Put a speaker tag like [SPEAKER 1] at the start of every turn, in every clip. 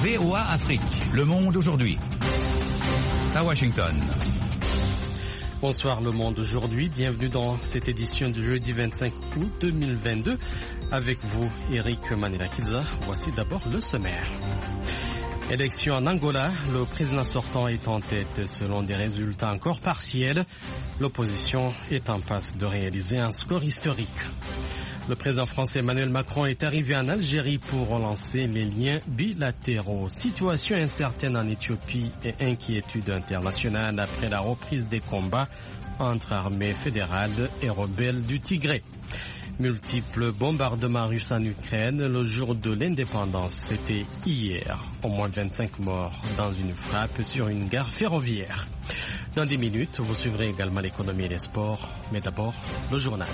[SPEAKER 1] VOA Afrique, le monde aujourd'hui. À Washington.
[SPEAKER 2] Bonsoir le monde aujourd'hui, bienvenue dans cette édition du jeudi 25 août 2022. Avec vous, Eric Manelakiza. Voici d'abord le sommaire. Élection en Angola, le président sortant est en tête selon des résultats encore partiels. L'opposition est en passe de réaliser un score historique. Le président français Emmanuel Macron est arrivé en Algérie pour relancer les liens bilatéraux. Situation incertaine en Éthiopie et inquiétude internationale après la reprise des combats entre armées fédérales et rebelles du Tigré. Multiples bombardements russes en Ukraine le jour de l'indépendance. C'était hier. Au moins 25 morts dans une frappe sur une gare ferroviaire. Dans 10 minutes, vous suivrez également l'économie et les sports. Mais d'abord, le journal.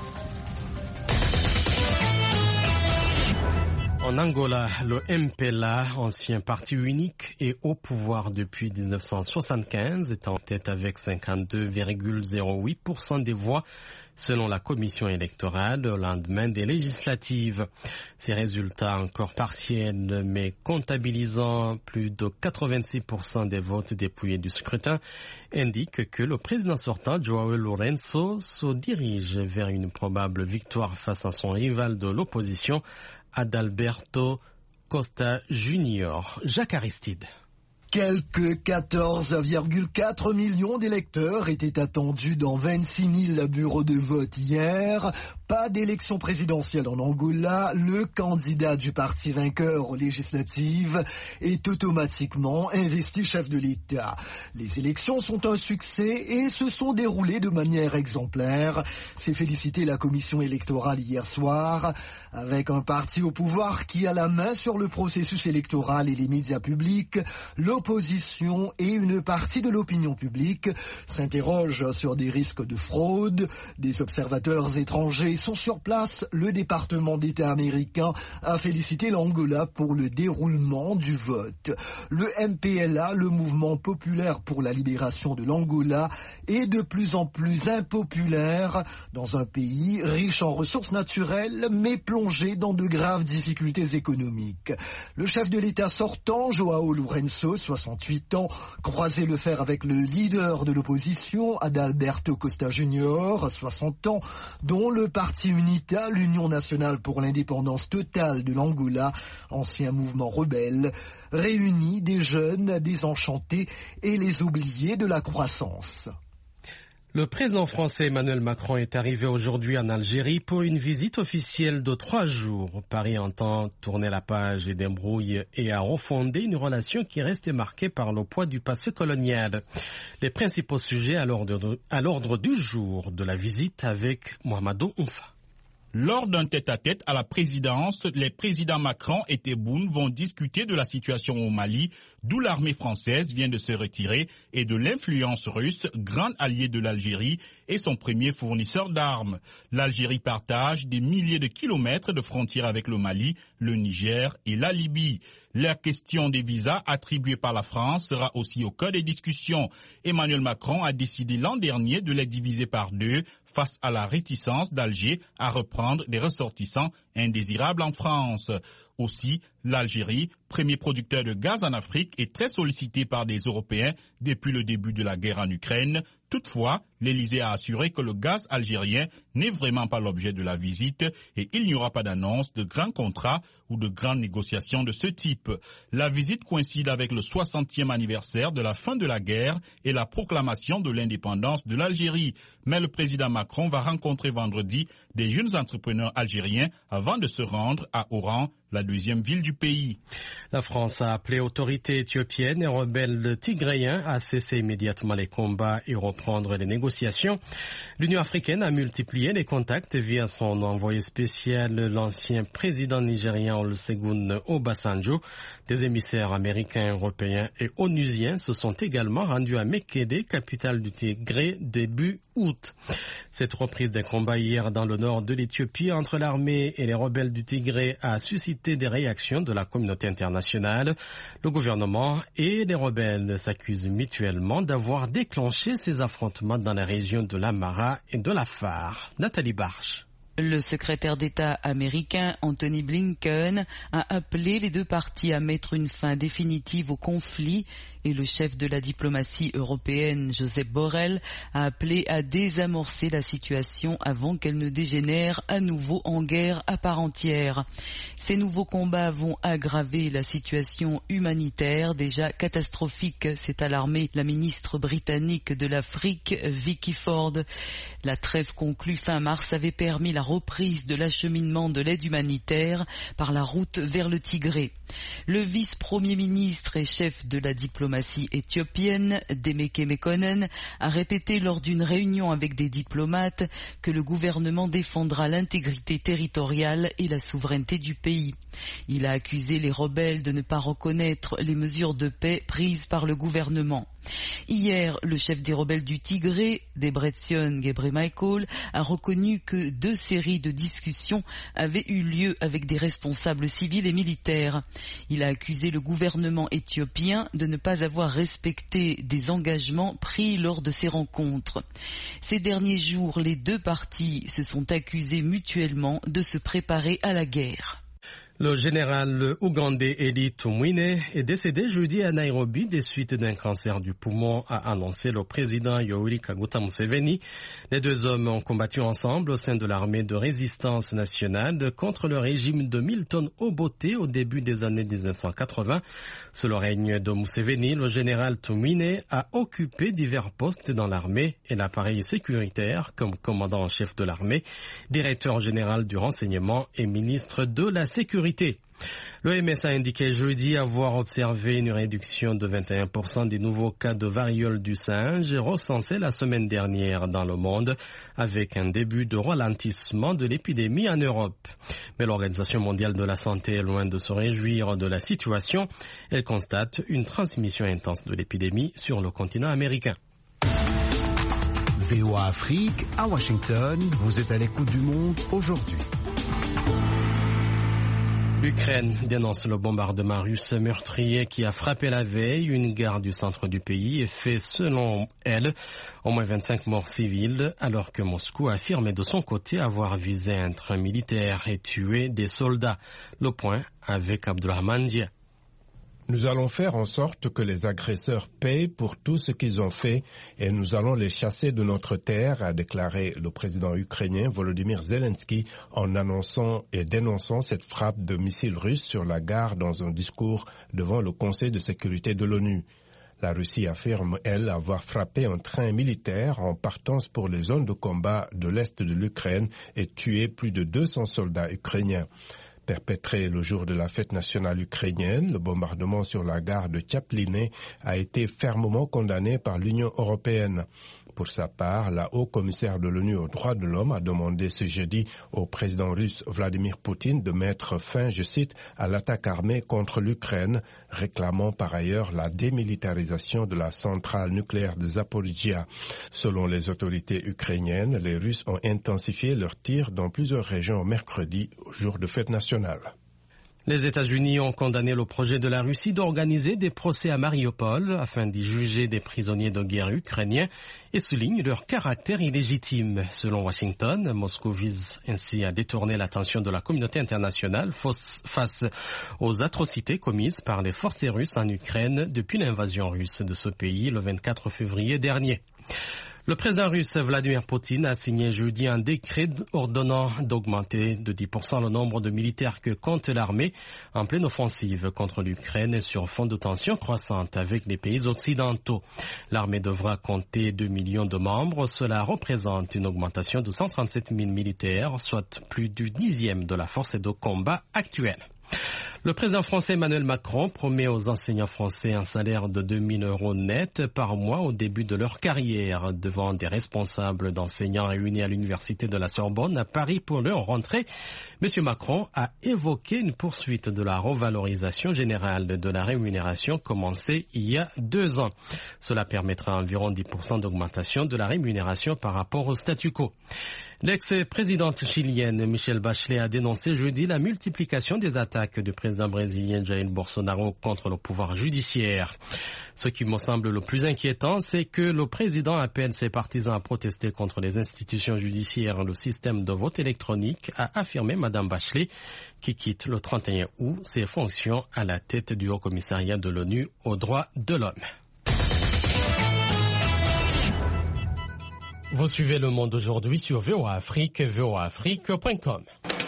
[SPEAKER 2] En Angola, le MPLA, ancien parti unique et au pouvoir depuis 1975, est en tête avec 52,08% des voix selon la commission électorale au lendemain des législatives. Ces résultats encore partiels mais comptabilisant plus de 86% des votes dépouillés du scrutin indiquent que le président sortant, João Lourenço, se dirige vers une probable victoire face à son rival de l'opposition, Adalberto Costa Junior. Jacques Aristide.
[SPEAKER 3] Quelques 14,4 millions d'électeurs étaient attendus dans 26 000 bureaux de vote hier. Pas d'élection présidentielle en Angola. Le candidat du parti vainqueur aux législatives est automatiquement investi chef de l'État. Les élections sont un succès et se sont déroulées de manière exemplaire. C'est félicité la commission électorale hier soir, avec un parti au pouvoir qui a la main sur le processus électoral et les médias publics. L'opposition et une partie de l'opinion publique s'interrogent sur des risques de fraude. Des observateurs étrangers sont sur place. Le département d'État américain a félicité l'Angola pour le déroulement du vote. Le MPLA, le mouvement populaire pour la libération de l'Angola, est de plus en plus impopulaire dans un pays riche en ressources naturelles mais plongé dans de graves difficultés économiques. Le chef de l'État sortant, João Lourenço, 68 ans, croisait le fer avec le leader de l'opposition, Adalberto Costa Junior, 60 ans, dont le parti UNITA, l'Union nationale pour l'indépendance totale de l'Angola, ancien mouvement rebelle, réunit des jeunes désenchantés et les oubliés de la croissance.
[SPEAKER 2] Le président français Emmanuel Macron est arrivé aujourd'hui en Algérie pour une visite officielle de 3 jours. Paris entend tourner la page des embrouilles et a refondé une relation qui reste marquée par le poids du passé colonial. Les principaux sujets à l'ordre du jour de la visite avec Mohamedou Oumfa.
[SPEAKER 4] Lors d'un tête-à-tête à la présidence, les présidents Macron et Tebboune vont discuter de la situation au Mali, d'où l'armée française vient de se retirer, et de l'influence russe, grande alliée de l'Algérie et son premier fournisseur d'armes. L'Algérie partage des milliers de kilomètres de frontières avec le Mali, le Niger et la Libye. La question des visas attribués par la France sera aussi au cœur des discussions. Emmanuel Macron a décidé l'an dernier de les diviser par 2 face à la réticence d'Alger à reprendre des ressortissants indésirables en France. Aussi, l'Algérie, premier producteur de gaz en Afrique, est très sollicitée par des Européens depuis le début de la guerre en Ukraine. Toutefois, l'Élysée a assuré que le gaz algérien n'est vraiment pas l'objet de la visite et il n'y aura pas d'annonce de grands contrats ou de grandes négociations de ce type. La visite coïncide avec le 60e anniversaire de la fin de la guerre et la proclamation de l'indépendance de l'Algérie. Mais le président Macron va rencontrer vendredi des jeunes entrepreneurs algériens avant de se rendre à Oran, la deuxième ville du pays.
[SPEAKER 2] La France a appelé autorités éthiopiennes et rebelles tigréens à cesser immédiatement les combats et reprendre les négociations. L'Union africaine a multiplié les contacts via son envoyé spécial, l'ancien président nigérien Olusegun Obasanjo. Des émissaires américains, européens et onusiens se sont également rendus à Mekele, capitale du Tigré, début août. Cette reprise des combats hier dans le nord de l'Éthiopie entre l'armée et les rebelles du Tigré a suscité des réactions de la communauté internationale. Le gouvernement et les rebelles s'accusent mutuellement d'avoir déclenché ces affrontements dans la région de l'Amara et de l'Afar. Nathalie Barche.
[SPEAKER 5] Le secrétaire d'État américain Anthony Blinken a appelé les deux parties à mettre une fin définitive au conflit et le chef de la diplomatie européenne, Josep Borrell, a appelé à désamorcer la situation avant qu'elle ne dégénère à nouveau en guerre à part entière. Ces nouveaux combats vont aggraver la situation humanitaire déjà catastrophique, s'est alarmée la ministre britannique de l'Afrique, Vicky Ford. La trêve conclue fin mars avait permis la reprise de l'acheminement de l'aide humanitaire par la route vers le Tigré. Le vice-premier ministre et chef de la diplomatie éthiopienne, Demeke Mekonnen, a répété lors d'une réunion avec des diplomates que le gouvernement défendra l'intégrité territoriale et la souveraineté du pays. Il a accusé les rebelles de ne pas reconnaître les mesures de paix prises par le gouvernement. Hier, le chef des rebelles du Tigré, Debretsion Gebremichael, a reconnu que 2 séries de discussions avaient eu lieu avec des responsables civils et militaires. Il a accusé le gouvernement éthiopien de ne pas avoir respecté des engagements pris lors de ces rencontres. Ces derniers jours, les deux parties se sont accusées mutuellement de se préparer à la guerre.
[SPEAKER 2] Le général ougandais Eli Tumwine est décédé jeudi à Nairobi des suites d'un cancer du poumon, a annoncé le président Yoweri Kaguta Museveni. Les deux hommes ont combattu ensemble au sein de l'armée de résistance nationale contre le régime de Milton Obote au début des années 1980. Sous le règne de Museveni, le général Tumwine a occupé divers postes dans l'armée et l'appareil sécuritaire comme commandant en chef de l'armée, directeur général du renseignement et ministre de la sécurité. L'OMS a indiqué jeudi avoir observé une réduction de 21% des nouveaux cas de variole du singe recensés la semaine dernière dans le monde, avec un début de ralentissement de l'épidémie en Europe. Mais l'Organisation mondiale de la santé est loin de se réjouir de la situation. Elle constate une transmission intense de l'épidémie sur le continent américain.
[SPEAKER 6] VOA Afrique, à Washington, vous êtes à l'écoute du monde aujourd'hui.
[SPEAKER 2] L'Ukraine dénonce le bombardement russe meurtrier qui a frappé la veille une gare du centre du pays et fait, selon elle, au moins 25 morts civiles, alors que Moscou a affirmé de son côté avoir visé un train militaire et tué des soldats. Le point avec Abdulrahman Dia.
[SPEAKER 7] Nous allons faire en sorte que les agresseurs payent pour tout ce qu'ils ont fait et nous allons les chasser de notre terre, a déclaré le président ukrainien Volodymyr Zelensky en annonçant et dénonçant cette frappe de missiles russes sur la gare dans un discours devant le Conseil de sécurité de l'ONU. La Russie affirme, elle, avoir frappé un train militaire en partance pour les zones de combat de l'est de l'Ukraine et tué plus de 200 soldats ukrainiens. Perpétré le jour de la fête nationale ukrainienne, le bombardement sur la gare de Tchapline a été fermement condamné par l'Union européenne. Pour sa part, la haut-commissaire de l'ONU aux droits de l'homme a demandé ce jeudi au président russe Vladimir Poutine de mettre fin, je cite, à l'attaque armée contre l'Ukraine, réclamant par ailleurs la démilitarisation de la centrale nucléaire de Zaporizhia. Selon les autorités ukrainiennes, les Russes ont intensifié leurs tirs dans plusieurs régions mercredi, au jour de fête nationale.
[SPEAKER 2] Les États-Unis ont condamné le projet de la Russie d'organiser des procès à Mariupol afin d'y juger des prisonniers de guerre ukrainiens et soulignent leur caractère illégitime. Selon Washington, Moscou vise ainsi à détourner l'attention de la communauté internationale face aux atrocités commises par les forces russes en Ukraine depuis l'invasion russe de ce pays le 24 février dernier. Le président russe Vladimir Poutine a signé jeudi un décret ordonnant d'augmenter de 10% le nombre de militaires que compte l'armée en pleine offensive contre l'Ukraine sur fond de tensions croissantes avec les pays occidentaux. L'armée devra compter 2 millions de membres. Cela représente une augmentation de 137 000 militaires, soit plus du 10e de la force de combat actuelle. Le président français Emmanuel Macron promet aux enseignants français un salaire de 2 000 € net par mois au début de leur carrière. Devant des responsables d'enseignants réunis à l'université de la Sorbonne à Paris pour leur rentrée, M. Macron a évoqué une poursuite de la revalorisation générale de la rémunération commencée il y a 2 ans. Cela permettra environ 10% d'augmentation de la rémunération par rapport au statu quo. L'ex-présidente chilienne Michelle Bachelet a dénoncé jeudi la multiplication des attaques du président brésilien Jair Bolsonaro contre le pouvoir judiciaire. Ce qui me semble le plus inquiétant, c'est que le président appelle ses partisans à protester contre les institutions judiciaires et le système de vote électronique, a affirmé Mme Bachelet, qui quitte le 31 août ses fonctions à la tête du Haut Commissariat de l'ONU aux droits de l'homme. Vous suivez Le Monde aujourd'hui sur VOA Afrique, voaafrique.com.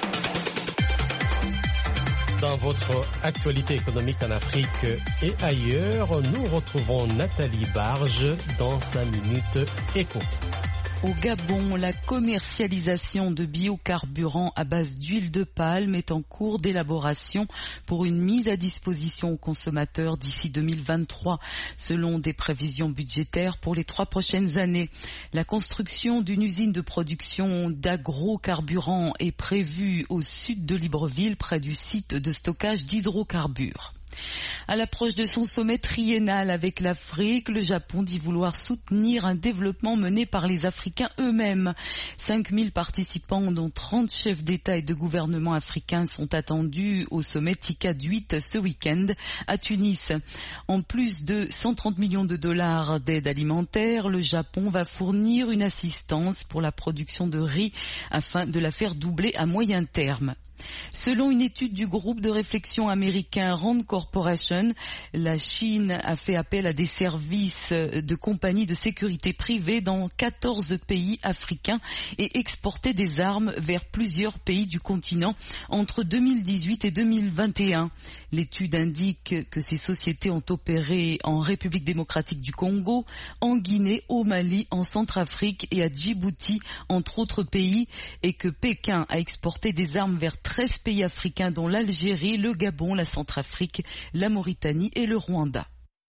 [SPEAKER 2] Dans votre actualité économique en Afrique et ailleurs, nous retrouvons Nathalie Barge dans 5 minutes éco.
[SPEAKER 5] Au Gabon, la commercialisation de biocarburants à base d'huile de palme est en cours d'élaboration pour une mise à disposition aux consommateurs d'ici 2023, selon des prévisions budgétaires pour les 3 prochaines années. La construction d'une usine de production d'agrocarburants est prévue au sud de Libreville, près du site de stockage d'hydrocarbures. À l'approche de son sommet triennal avec l'Afrique, le Japon dit vouloir soutenir un développement mené par les Africains eux-mêmes. 5000 participants, dont 30 chefs d'État et de gouvernement africains, sont attendus au sommet TICAD 8 ce week-end à Tunis. En plus de 130 millions de dollars d'aide alimentaire, le Japon va fournir une assistance pour la production de riz afin de la faire doubler à moyen terme. Selon une étude du groupe de réflexion américain Rand Corporation, la Chine a fait appel à des services de compagnies de sécurité privées dans 14 pays africains et exporté des armes vers plusieurs pays du continent entre 2018 et 2021. L'étude indique que ces sociétés ont opéré en République démocratique du Congo, en Guinée, au Mali, en Centrafrique et à Djibouti, entre autres pays, et que Pékin a exporté des armes vers 13 pays africains dont l'Algérie, le Gabon, la Centrafrique, la Mauritanie et le Rwanda.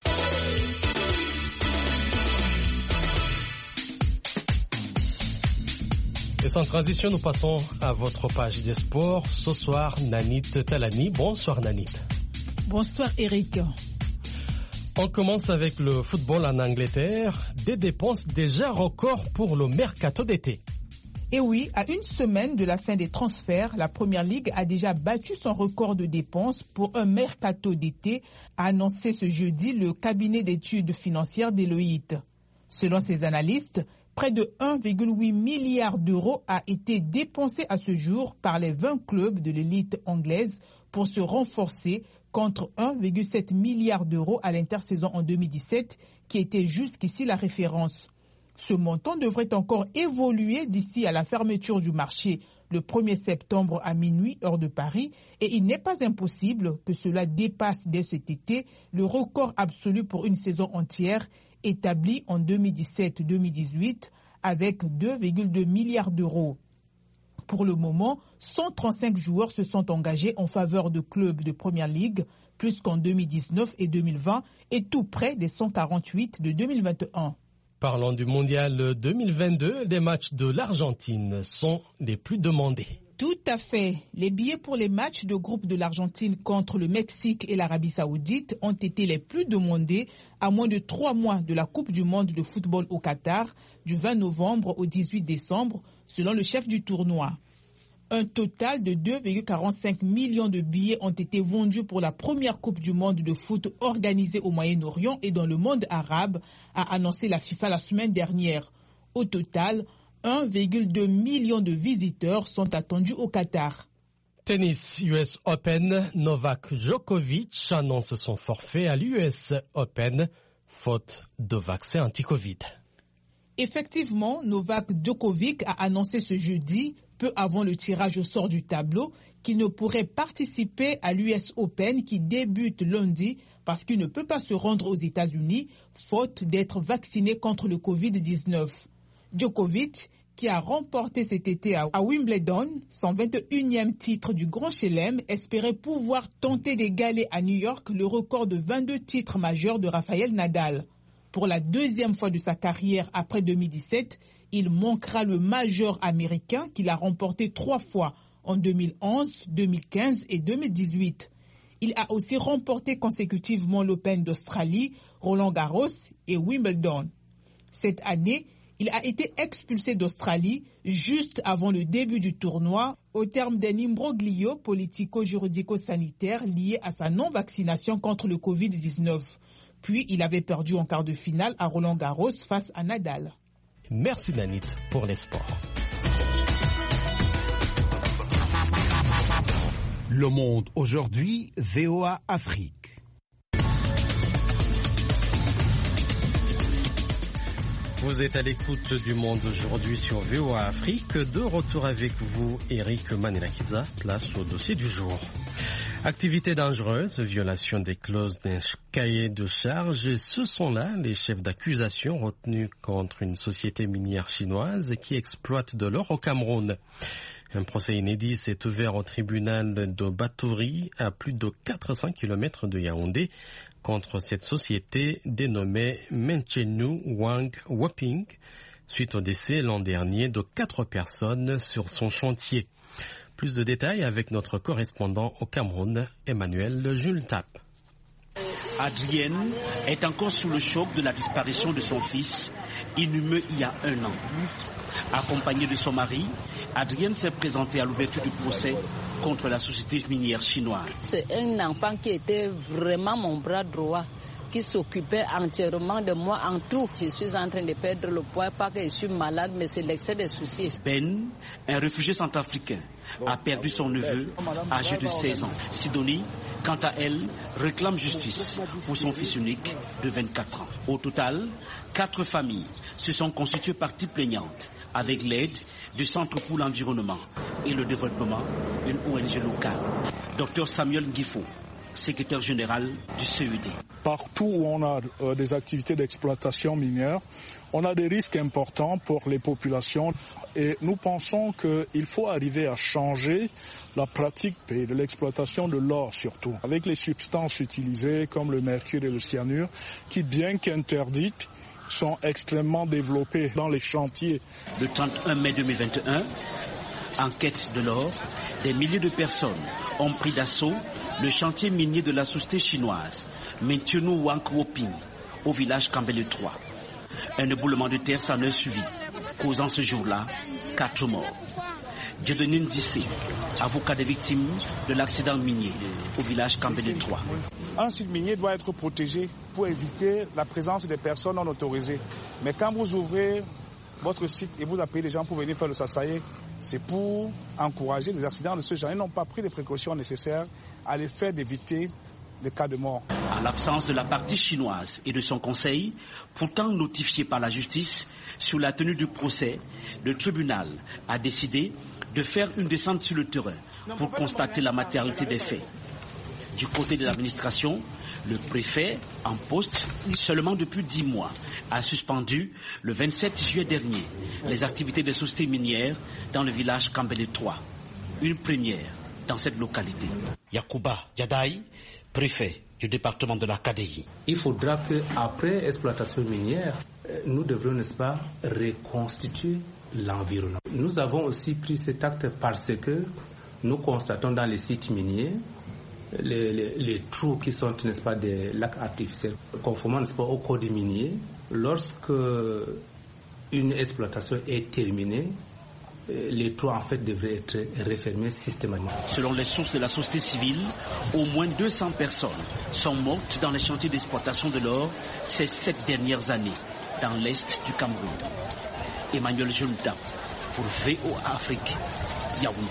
[SPEAKER 2] Et sans transition, nous passons à votre page des sports. Ce soir, Nanit Talani. Bonsoir Nanit.
[SPEAKER 8] Bonsoir Eric.
[SPEAKER 2] On commence avec le football en Angleterre. Des dépenses déjà records pour le mercato d'été.
[SPEAKER 8] Et oui, à une semaine de la fin des transferts, la Première Ligue a déjà battu son record de dépenses pour un mercato d'été, a annoncé ce jeudi le cabinet d'études financières Deloitte. Selon ses analystes, près de 1,8 milliard d'euros a été dépensé à ce jour par les 20 clubs de l'élite anglaise pour se renforcer contre 1,7 milliard d'euros à l'intersaison en 2017, qui était jusqu'ici la référence. Ce montant devrait encore évoluer d'ici à la fermeture du marché le 1er septembre à minuit, heure de Paris, et il n'est pas impossible que cela dépasse dès cet été le record absolu pour une saison entière établi en 2017-2018 avec 2,2 milliards d'euros. Pour le moment, 135 joueurs se sont engagés en faveur de clubs de Première Ligue, plus qu'en 2019 et 2020, et tout près des 148 de 2021.
[SPEAKER 2] Parlons du mondial 2022, les matchs de l'Argentine sont les plus demandés.
[SPEAKER 8] Tout à fait. Les billets pour les matchs de groupe de l'Argentine contre le Mexique et l'Arabie Saoudite ont été les plus demandés à moins de 3 mois de la Coupe du monde de football au Qatar, du 20 novembre au 18 décembre, selon le chef du tournoi. Un total de 2,45 millions de billets ont été vendus pour la première Coupe du monde de foot organisée au Moyen-Orient et dans le monde arabe, a annoncé la FIFA la semaine dernière. Au total, 1,2 million de visiteurs sont attendus au Qatar.
[SPEAKER 2] Tennis US Open, Novak Djokovic annonce son forfait à l'US Open, faute de vaccin anti-Covid.
[SPEAKER 8] Effectivement, Novak Djokovic a annoncé ce jeudi, peu avant le tirage au sort du tableau, qu'il ne pourrait participer à l'US Open qui débute lundi parce qu'il ne peut pas se rendre aux États-Unis, faute d'être vacciné contre le Covid-19. Djokovic, qui a remporté cet été à Wimbledon, son 21e titre du Grand Chelem, espérait pouvoir tenter d'égaler à New York le record de 22 titres majeurs de Rafael Nadal. Pour la deuxième fois de sa carrière après 2017, il manquera le majeur américain qu'il a remporté 3 fois en 2011, 2015 et 2018. Il a aussi remporté consécutivement l'Open d'Australie, Roland Garros et Wimbledon. Cette année, Il a été expulsé d'Australie juste avant le début du tournoi au terme d'un imbroglio politico-juridico-sanitaire lié à sa non-vaccination contre le Covid-19. Puis il avait perdu en quart de finale à Roland-Garros face à Nadal.
[SPEAKER 2] Merci Nanit pour les sports.
[SPEAKER 6] Le Monde aujourd'hui, VOA Afrique.
[SPEAKER 2] Vous êtes à l'écoute du Monde aujourd'hui sur VOA Afrique. De retour avec vous, Eric Manelakiza. Place au dossier du jour. Activité dangereuse, violation des clauses d'un cahier de charges. Ce sont là les chefs d'accusation retenus contre une société minière chinoise qui exploite de l'or au Cameroun. Un procès inédit s'est ouvert au tribunal de Batouri, à plus de 400 km de Yaoundé, contre cette société dénommée Menchenu Wang Waping, suite au décès l'an dernier de 4 personnes sur son chantier. Plus de détails avec notre correspondant au Cameroun, Emmanuel Jultap.
[SPEAKER 9] Adrienne est encore sous le choc de la disparition de son fils, inhumé il y a 1 an. Accompagnée de son mari, Adrienne s'est présentée à l'ouverture du procès contre la société minière chinoise.
[SPEAKER 10] C'est un enfant qui était vraiment mon bras droit, qui s'occupait entièrement de moi en tout. Je suis en train de perdre le poids, pas que je suis malade, mais c'est l'excès des soucis.
[SPEAKER 9] Ben, un réfugié centrafricain, a perdu son neveu âgé de 16 ans. Sidonie, quant à elle, réclame justice pour son fils unique de 24 ans. Au total, 4 familles se sont constituées partie plaignante avec l'aide du Centre pour l'environnement et le développement, une ONG locale. Dr Samuel Ngifo, secrétaire général du CED.
[SPEAKER 11] Partout où on a des activités d'exploitation minière, on a des risques importants pour les populations et nous pensons qu'il faut arriver à changer la pratique de l'exploitation de l'or surtout, avec les substances utilisées comme le mercure et le cyanure qui, bien qu'interdites, sont extrêmement développées dans les chantiers.
[SPEAKER 9] Le 31 mai 2021, en quête de l'or, des milliers de personnes ont pris d'assaut le chantier minier de la société chinoise Menchenu Wang Waping au village Kambele 3. Un éboulement de terre s'en est suivi, causant ce jour-là 4 morts. Dieudonné Dissé, avocat des victimes de l'accident minier au village Kambele 3.
[SPEAKER 12] Un site minier doit être protégé pour éviter la présence des personnes non autorisées. Mais quand vous ouvrez votre site et vous appelez les gens pour venir faire le sassaï, c'est pour encourager les accidents de ce genre. Ils n'ont pas pris les précautions nécessaires à l'effet d'éviter des cas de mort.
[SPEAKER 9] En l'absence de la partie chinoise et de son conseil, pourtant notifié par la justice sur la tenue du procès, le tribunal a décidé de faire une descente sur le terrain pour constater la matérialité des faits. Du côté de l'administration, le préfet, en poste seulement depuis 10 mois, a suspendu le 27 juillet dernier les activités des sociétés minières dans le village Kambele 3. Une première dans cette localité. Yacouba Diadaï, préfet du département de la KDI.
[SPEAKER 13] Il faudra qu'après exploitation minière, nous devrions, n'est-ce pas, reconstituer l'environnement. Nous avons aussi pris cet acte parce que nous constatons dans les sites miniers les trous qui sont, n'est-ce pas, des lacs artificiels. Conformément, n'est-ce pas, au code minier, lorsque une exploitation est terminée, les trous en fait devraient être refermés systématiquement.
[SPEAKER 9] Selon les sources de la société civile, au moins 200 personnes sont mortes dans les chantiers d'exploitation de l'or ces 7 dernières années dans l'est du Cameroun. Emmanuel Julta pour VOA Afrique, Yaoundé.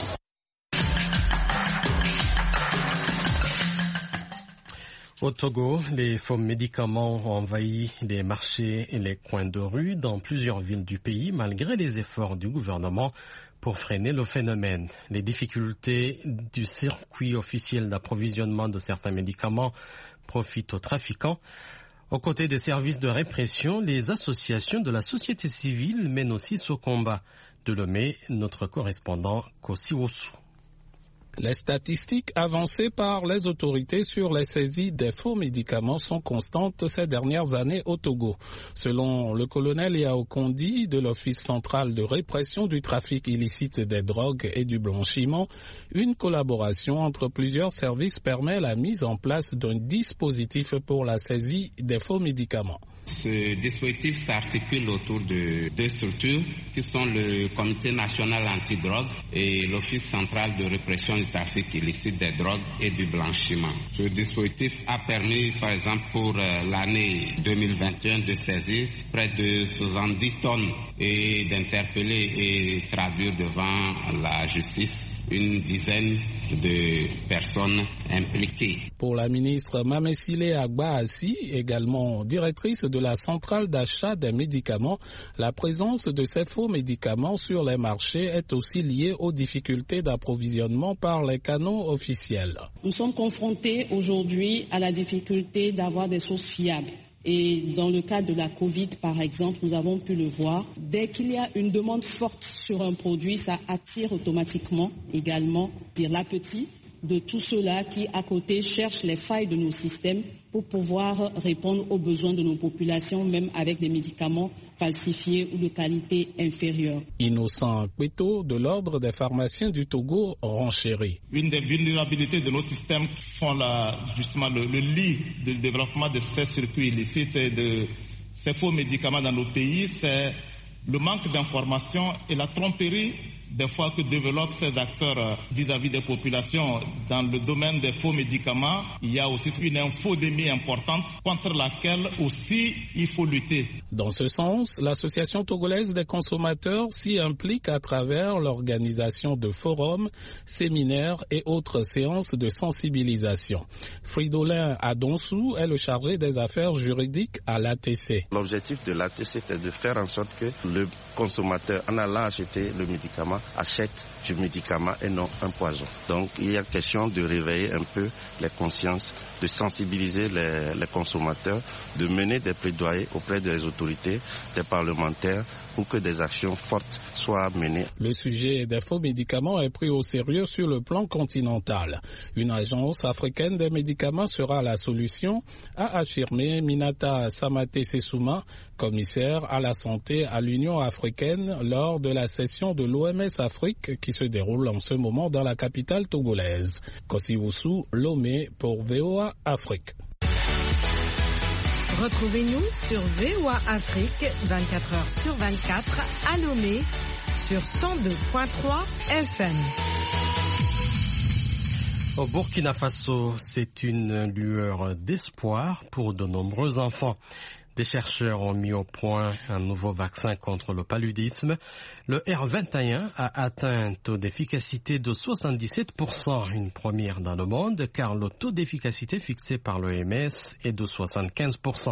[SPEAKER 2] Au Togo, les faux médicaments ont envahi les marchés et les coins de rue dans plusieurs villes du pays, malgré les efforts du gouvernement pour freiner le phénomène. Les difficultés du circuit officiel d'approvisionnement de certains médicaments profitent aux trafiquants. Aux côtés des services de répression, les associations de la société civile mènent aussi ce combat. De Lomé, notre correspondant Kossi Osu.
[SPEAKER 14] Les statistiques avancées par les autorités sur les saisies des faux médicaments sont constantes ces dernières années au Togo. Selon le colonel Yao Kondi de l'Office central de répression du trafic illicite des drogues et du blanchiment, une collaboration entre plusieurs services permet la mise en place d'un dispositif pour la saisie des faux médicaments.
[SPEAKER 15] Ce dispositif s'articule autour de deux structures qui sont le Comité national antidrogue et l'Office central de répression du trafic illicite des drogues et du blanchiment. Ce dispositif a permis, par exemple, pour l'année 2021 de saisir près de 70 tonnes et d'interpeller et traduire devant la justice une dizaine de personnes impliquées.
[SPEAKER 14] Pour la ministre Mamesile Agbaassi, également directrice de la centrale d'achat des médicaments, la présence de ces faux médicaments sur les marchés est aussi liée aux difficultés d'approvisionnement par les canaux officiels.
[SPEAKER 16] Nous sommes confrontés aujourd'hui à la difficulté d'avoir des sources fiables. Et dans le cas de la Covid, par exemple, nous avons pu le voir. Dès qu'il y a une demande forte sur un produit, ça attire automatiquement également l'appétit de tous ceux-là qui, à côté, cherchent les failles de nos systèmes pour pouvoir répondre aux besoins de nos populations, même avec des médicaments falsifiés ou de qualité inférieure.
[SPEAKER 14] Innocent Kweto, de l'Ordre des pharmaciens du Togo, renchérit.
[SPEAKER 17] Une des vulnérabilités de nos systèmes qui font justement le lit du développement de ces circuits illicites et de ces faux médicaments dans nos pays, c'est le manque d'information et la tromperie des fois que développent ces acteurs vis-à-vis des populations dans le domaine des faux médicaments. Il y a aussi une infodémie importante contre laquelle aussi il faut lutter.
[SPEAKER 14] Dans ce sens, l'Association togolaise des consommateurs s'y implique à travers l'organisation de forums, séminaires et autres séances de sensibilisation. Fridolin Adonsou est le chargé des affaires juridiques à l'ATC.
[SPEAKER 18] L'objectif de l'ATC est de faire en sorte que le consommateur, en allant acheter le médicament, achète du médicament et non un poison. Donc il y a question de réveiller un peu les consciences, de sensibiliser les consommateurs, de mener des plaidoyers auprès des autorités, des parlementaires pour que des actions fortes soient menées.
[SPEAKER 14] Le sujet des faux médicaments est pris au sérieux sur le plan continental. Une agence africaine des médicaments sera la solution, a affirmé Minata Samate Sessouma, commissaire à la santé à l'Union africaine lors de la session de l'OMS Afrique qui se déroule en ce moment dans la capitale togolaise. Kosiwusu, Lomé pour VOA Afrique.
[SPEAKER 19] Retrouvez-nous sur VOA Afrique 24h/24 à Lomé sur 102.3 FM.
[SPEAKER 2] Au Burkina Faso, c'est une lueur d'espoir pour de nombreux enfants. Des chercheurs ont mis au point un nouveau vaccin contre le paludisme. Le R21 a atteint un taux d'efficacité de 77%, une première dans le monde, car le taux d'efficacité fixé par l'OMS est de 75%.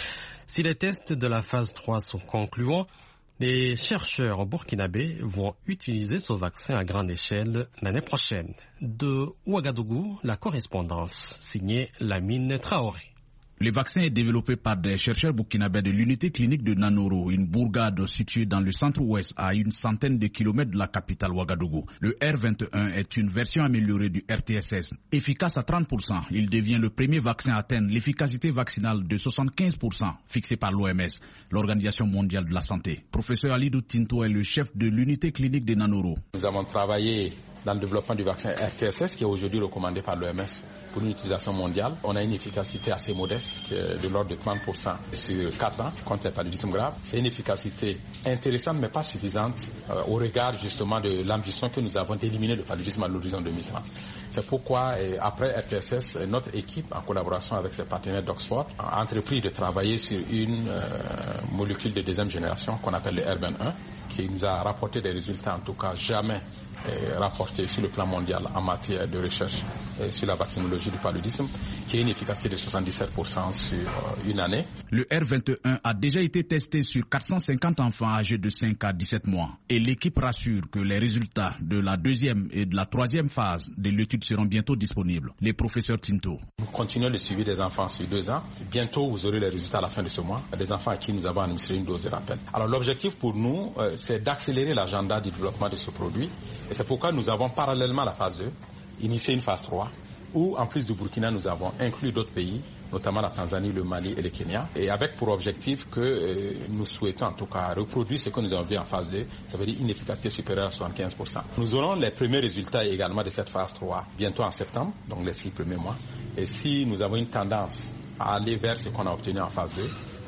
[SPEAKER 2] Si les tests de la phase 3 sont concluants, les chercheurs burkinabés vont utiliser ce vaccin à grande échelle l'année prochaine. De Ouagadougou, la correspondance signée Lamine Traoré.
[SPEAKER 20] Le vaccin est développé par des chercheurs burkinabés de l'unité clinique de Nanoro, une bourgade située dans le centre-ouest à une centaine de kilomètres de la capitale Ouagadougou. Le R21 est une version améliorée du RTSS. Efficace à 30%, il devient le premier vaccin à atteindre l'efficacité vaccinale de 75% fixée par l'OMS, l'Organisation mondiale de la santé. Professeur Alidou Tinto est le chef de l'unité clinique de Nanoro.
[SPEAKER 21] Nous avons travaillé dans le développement du vaccin RTSS qui est aujourd'hui recommandé par l'OMS pour une utilisation mondiale. On a une efficacité assez modeste qui est de l'ordre de 30% sur 4 ans contre le paludisme grave. C'est une efficacité intéressante mais pas suffisante au regard justement de l'ambition que nous avons d'éliminer le paludisme à l'horizon 2030. C'est pourquoi après RTSS, notre équipe en collaboration avec ses partenaires d'Oxford a entrepris de travailler sur une molécule de deuxième génération qu'on appelle le R21 qui nous a rapporté des résultats en tout cas jamais rapporté sur le plan mondial en matière de recherche sur la vaccinologie du paludisme, qui a une efficacité de 77% sur une année.
[SPEAKER 20] Le R21 a déjà été testé sur 450 enfants âgés de 5 à 17 mois. Et l'équipe rassure que les résultats de la deuxième et de la troisième phase de l'étude seront bientôt disponibles. Les professeurs Tinto.
[SPEAKER 21] Nous continuons le suivi des enfants sur 2 ans. Bientôt, vous aurez les résultats à la fin de ce mois. Des enfants à qui nous avons administré une dose de rappel. Alors l'objectif pour nous, c'est d'accélérer l'agenda du développement de ce produit. Et c'est pourquoi nous avons parallèlement à la phase 2 initié une phase 3 où en plus du Burkina nous avons inclus d'autres pays, notamment la Tanzanie, le Mali et le Kenya, et avec pour objectif que nous souhaitons en tout cas reproduire ce que nous avons vu en phase 2, ça veut dire une efficacité supérieure à 75%. Nous aurons les premiers résultats également de cette phase 3 bientôt en septembre, donc les 6 premiers mois, et si nous avons une tendance à aller vers ce qu'on a obtenu en phase 2,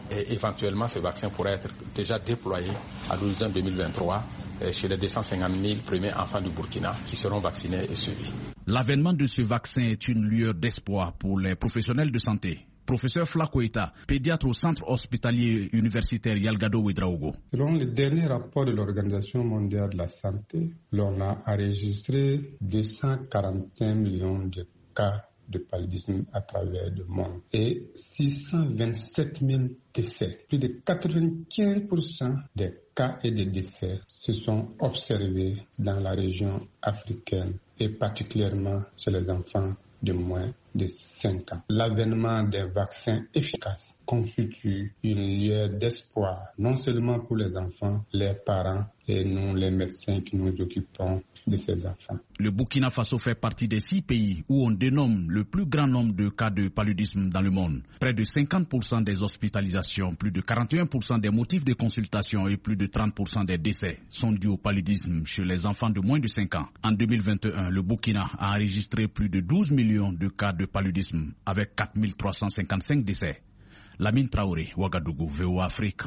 [SPEAKER 21] Et éventuellement, ce vaccin pourrait être déjà déployé à l'horizon 2023 chez les 250 000 premiers enfants du Burkina qui seront vaccinés et suivis.
[SPEAKER 20] L'avènement de ce vaccin est une lueur d'espoir pour les professionnels de santé. Professeur Flakoeta, pédiatre au centre hospitalier universitaire Yalgado Ouedraogo.
[SPEAKER 1] Selon le dernier rapport de l'Organisation mondiale de la santé, l'on a enregistré 241 millions de cas de paludisme à travers le monde et 627 000 décès. Plus de 95% des cas et des décès se sont observés dans la région africaine et particulièrement chez les enfants de moins de 5 ans. L'avènement des vaccins efficaces constitue une lueur d'espoir, non seulement pour les enfants, les parents et nous, les médecins qui nous occupons de ces enfants.
[SPEAKER 20] Le Burkina Faso fait partie des 6 pays où on dénomme le plus grand nombre de cas de paludisme dans le monde. Près de 50% des hospitalisations, plus de 41% des motifs de consultation et plus de 30% des décès sont dus au paludisme chez les enfants de moins de 5 ans. En 2021, le Burkina a enregistré plus de 12 millions de cas de paludisme avec 4 355 décès. Lamine Traoré, Ouagadougou, VOA Afrique.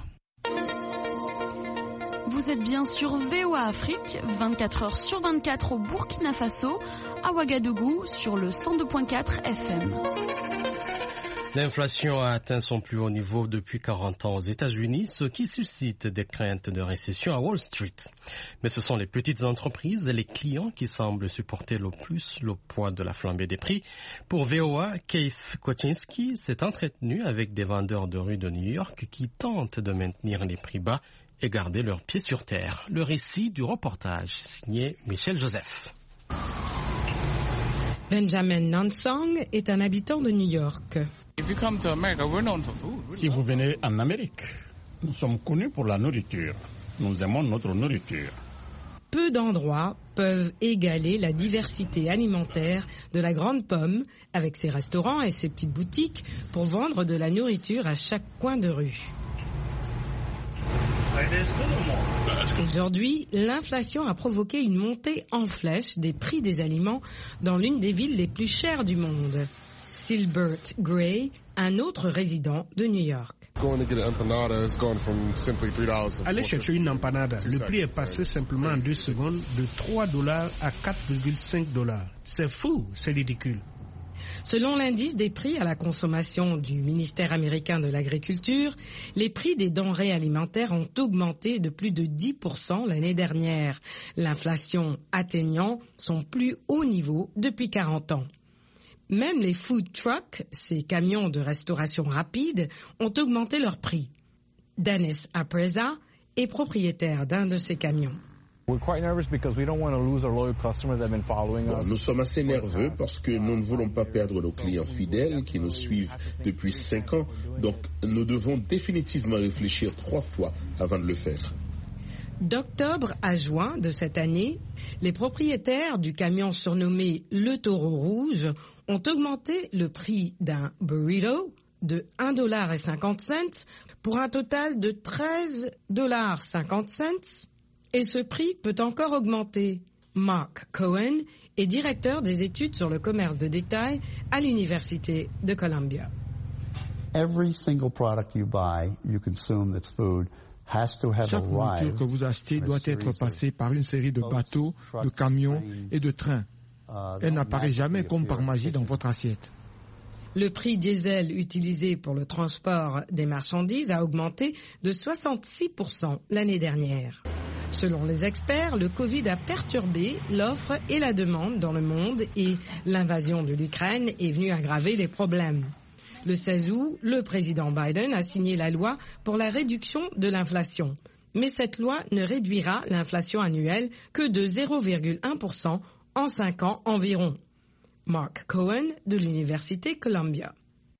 [SPEAKER 22] Vous êtes bien sur VOA Afrique, 24 heures sur 24 au Burkina Faso, à Ouagadougou sur le 102.4 FM.
[SPEAKER 2] L'inflation a atteint son plus haut niveau depuis 40 ans aux États-Unis, ce qui suscite des craintes de récession à Wall Street. Mais ce sont les petites entreprises et les clients qui semblent supporter le plus le poids de la flambée des prix. Pour VOA, Keith Kocinski s'est entretenu avec des vendeurs de rue de New York qui tentent de maintenir les prix bas et garder leurs pieds sur terre. Le récit du reportage signé Michel Joseph.
[SPEAKER 19] Benjamin Nansong est un habitant de New York.
[SPEAKER 23] Si vous venez en Amérique, nous sommes connus pour la nourriture. Nous aimons notre nourriture.
[SPEAKER 19] Peu d'endroits peuvent égaler la diversité alimentaire de la Grande Pomme avec ses restaurants et ses petites boutiques pour vendre de la nourriture à chaque coin de rue. Aujourd'hui, l'inflation a provoqué une montée en flèche des prix des aliments dans l'une des villes les plus chères du monde. Silbert Gray, un autre résident de New York.
[SPEAKER 24] Aller chercher une empanada, le prix est passé simplement en 2 secondes de $3 à 4,5 $. C'est fou, c'est ridicule.
[SPEAKER 19] Selon l'indice des prix à la consommation du ministère américain de l'Agriculture, les prix des denrées alimentaires ont augmenté de plus de 10% l'année dernière, l'inflation atteignant son plus haut niveau depuis 40 ans. Même les food trucks, ces camions de restauration rapide, ont augmenté leur prix. Dennis Apreza est propriétaire d'un de ces camions.
[SPEAKER 25] Nous sommes assez nerveux parce que nous ne voulons pas perdre nos clients fidèles qui nous suivent depuis 5 ans. Donc, nous devons définitivement réfléchir 3 fois avant de le faire.
[SPEAKER 19] D'octobre à juin de cette année, les propriétaires du camion surnommé le Taureau Rouge ont augmenté le prix d'un burrito de $1,50 pour un total de $13,50. Et ce prix peut encore augmenter. Mark Cohen est directeur des études sur le commerce de détail à l'Université de Columbia.
[SPEAKER 26] Chaque nourriture que vous achetez doit être passée par une série de bateaux, de camions et de trains. Elle n'apparaît jamais comme par magie dans votre assiette.
[SPEAKER 19] Le prix diesel utilisé pour le transport des marchandises a augmenté de 66% l'année dernière. Selon les experts, le Covid a perturbé l'offre et la demande dans le monde et l'invasion de l'Ukraine est venue aggraver les problèmes. Le 16 août, le président Biden a signé la loi pour la réduction de l'inflation. Mais cette loi ne réduira l'inflation annuelle que de 0,1% en 5 ans environ. Mark Cohen de l'Université Columbia.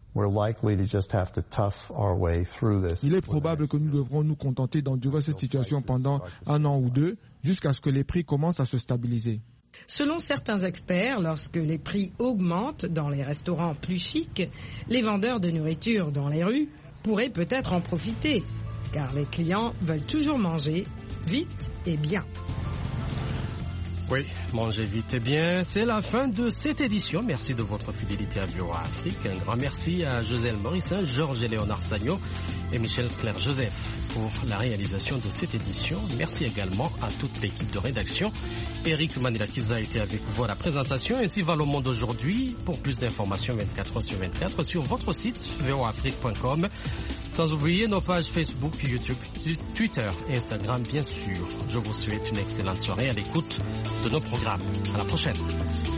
[SPEAKER 26] Il est probable que nous devrons nous contenter d'endurer cette situation pendant 1 an ou 2, jusqu'à ce que les prix commencent à se stabiliser.
[SPEAKER 19] Selon certains experts, lorsque les prix augmentent dans les restaurants plus chics, les vendeurs de nourriture dans les rues pourraient peut-être en profiter, car les clients veulent toujours manger vite et bien.
[SPEAKER 2] Oui, mangez vite et bien. C'est la fin de cette édition. Merci de votre fidélité à VOA Afrique. Un grand merci à Joselle Morissin, Georges et Léonard Sagno et Michel Claire-Joseph pour la réalisation de cette édition. Merci également à toute l'équipe de rédaction. Eric Manila-Kiza a été avec vous à la présentation. Ainsi va le monde aujourd'hui. Pour plus d'informations 24h/24 sur votre site voaafrique.com. Sans oublier nos pages Facebook, YouTube, Twitter et Instagram, bien sûr. Je vous souhaite une excellente soirée à l'écoute de nos programmes. À la prochaine.